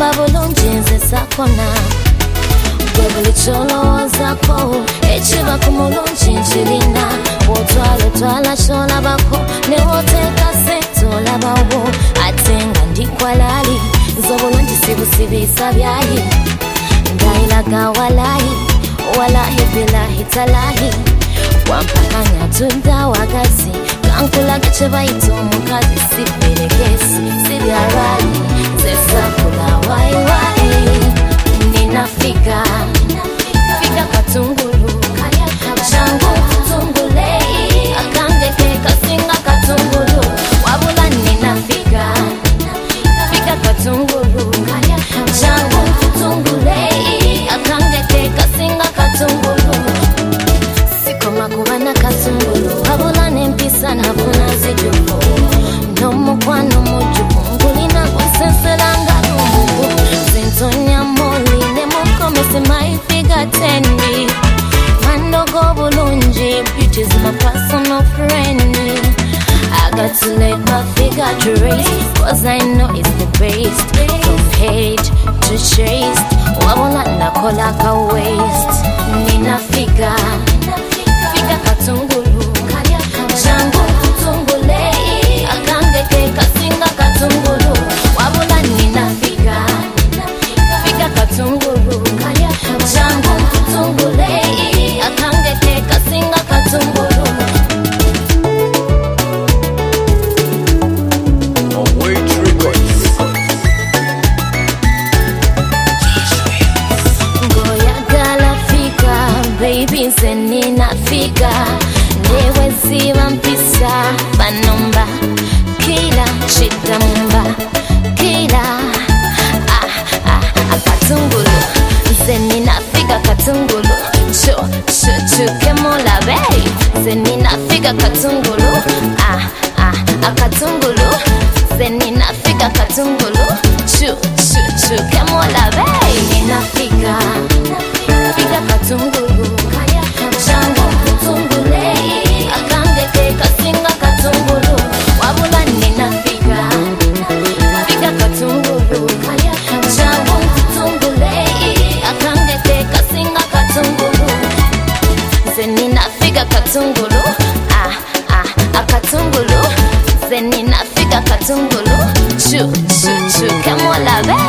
Kusamba bulungi nze sakona Gwebuli cholo zako Echiba kumulungi nchilina Otwala shola bako Ne woteka seto labawo Atenga ndikwalali Zobulungi sibusibisa byahi Ngailaga walahi bilahi talahi Wampakanya tunda wagazi Kankula gache baito mukazi Sibiregesi, sibiarali Zesakula wai Ninafika Fika katungulu Changu kutungulei Akangeke kasinga katungulu Wabula ninafika Fika katungulu Changu kutungulei Akangeke kasinga katungulu Sikoma kubana katungulu Wabula nempisa na buna zijufu Nomukwano mujufu Ngulina kuseselanga numugu Zintonya moli Nemukomese maifiga tendi Mandogo bulungi Beauty's my personal friend I got to let my figure trace Cause I know it's the best From hate to chase Wabula nakola ka waste Ninafika Fika katungulu Changu kutungulei Akangeke kasinga katungulu Wabula ninafika Fika katungulu Changu kutungulei Akangeke kasinga katungulu Ngoya gala fika Baby nze ninafika Newe ziba mpisa Banomba Kila shida mumba Kila Katungulu Nze ninafika katungulu Kemola bay Nze ninafika katungulu Katungulu Nze ninafika katungulu Kemola bay Ninafika Fika katungulu Changu kutungulei Akangeke kasinga katungulu Wabula ninafika Fika katungulu Changu kutungulei Akangeke kasinga katungulu Nze ninafika katungulu Katungulu Nze ninafika katungulu Kemola bay